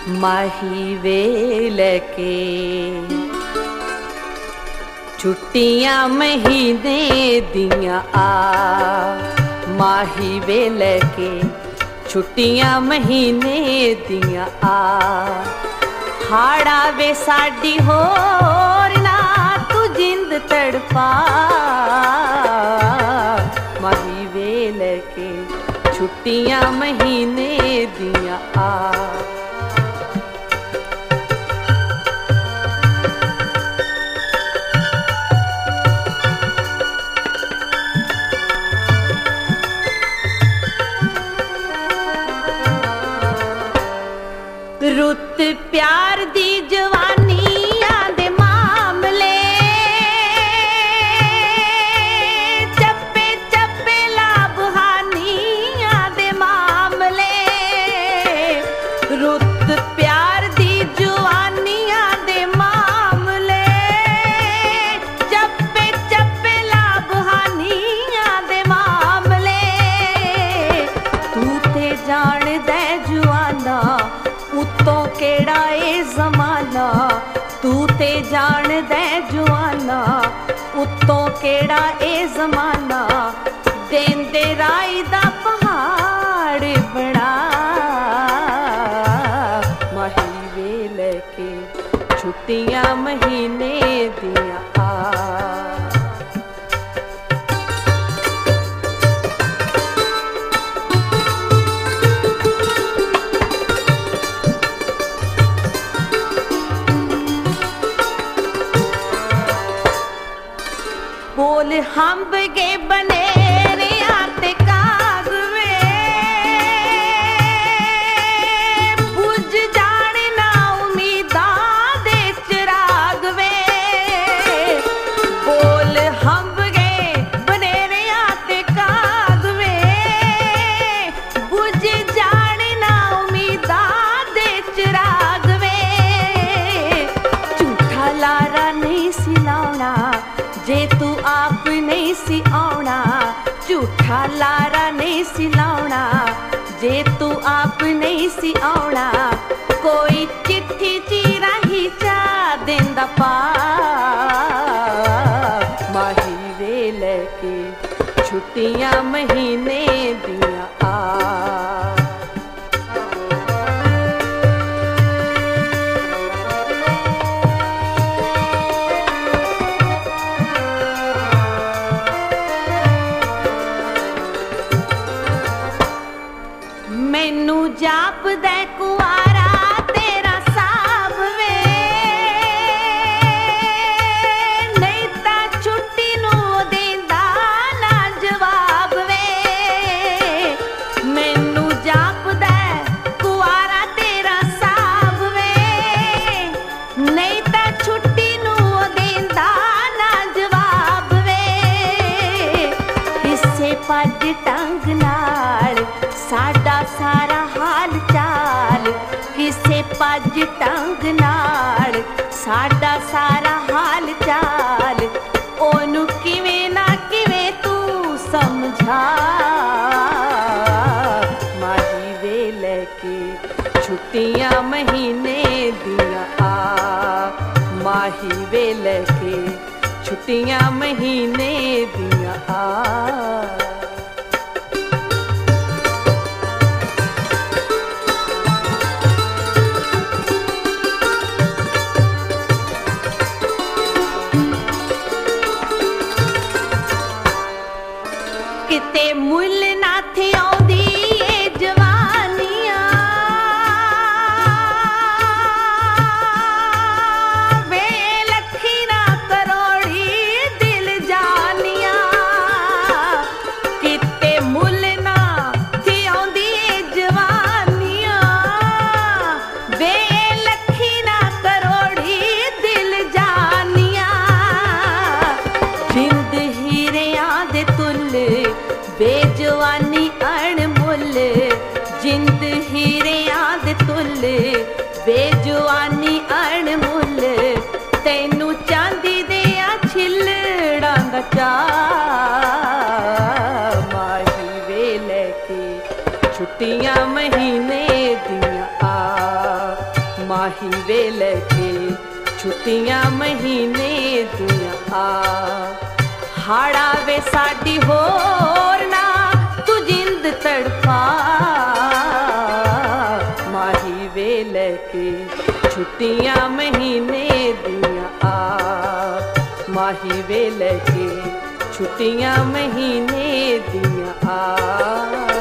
माही well के छुट्टियां महीने दियां आ, माही वेल के छुट्टियां महीने दियां आ। हाड़ा वे साडी होर ना तू जिंद तड़पा, माही वेल के छुट्टियां महीने दियां आ। रुत प्यार दी जवानियां दे मामले, चप्पे चप्पे लाभहानियां दे मामले। रुत प्यार दी जवानियां दे मामले, चप्पे चप्पे लाभहानियां दे मामले। तू ते जान दे जुआना उत्तों केड़ा ए जमाना, तू ते जान दे जुआना उत्तों केड़ा ए जमाना। देंदे राई दा पहाड़ बना, माही वेल के छुट्टियां महीने दियां आ। बोल हंब गे बनेरे आते कागवे, बुझ जाने ना उम्मीदा दे चिराग वे। बोल हंब गे बनेरे आते कागवे, बुझ जाने ना उम्मीदा दे चिराग वे। झूठा लारा नहीं सिलाना जे तू आप नहीं सी आउना, झूठा लारा नहीं सी लाउना जे तू आप नहीं सी आउना। कोई चिट्ठी चीरा ही चा देंदा पा, माही वेल के छुट्टियां महीने दियां आ। मैनू जाप दे कुआरा तेरा साब वे, नहीं ता छुट्टी नू देंदा ना जवाब वे। मैनू जाप दे कुआरा तेरा साब वे, नहीं ता छुट्टी नू देंदा ना जवाब वे। हिस्से पज टंग नाल साडा सारा हाल चाल, किसे पज टंग नाल साडा सारा हाल चाल। ओनू किवें ना किवें तू समझा, माही वेल के छुट्टियां महीने दियां आ। माही वेल के छुट्टियां महीने दियां आ। किते मुल ना थे आउंदी ए जवानियां, वे लखी ना करोड़ी दिल जानियां। किते मुल ना थे आउंदी ए जवानियां, वे लखी ना करोड़ी दिल जानियां। जिंद हीरियां दे तुल बेजवानी अणमुल, जिंद हीरियां दे तुल बेजवानी अणमुल। तैनू चांदी दे छिलड़ां दा चा, माही वेल के छुट्टियां महीने दियां आ माही वे लेके छुट्टियां महीने दियां आ हाड़ा वे साडी होर ना तू जिंद तड़पा माही वे लेके छुट्टियां महीने दियां आ माही वे लेके छुट्टियां महीने दियां आ